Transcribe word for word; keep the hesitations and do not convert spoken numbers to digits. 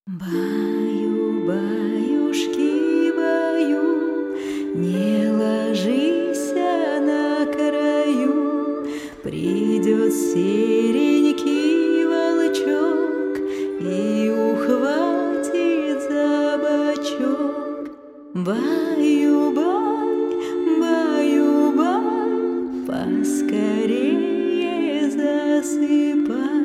Баю, баюшки, баю, не ложись на краю, придет серенький волчок и ухватит за бочок. Баю-бай, баю-бай, поскорее засыпай.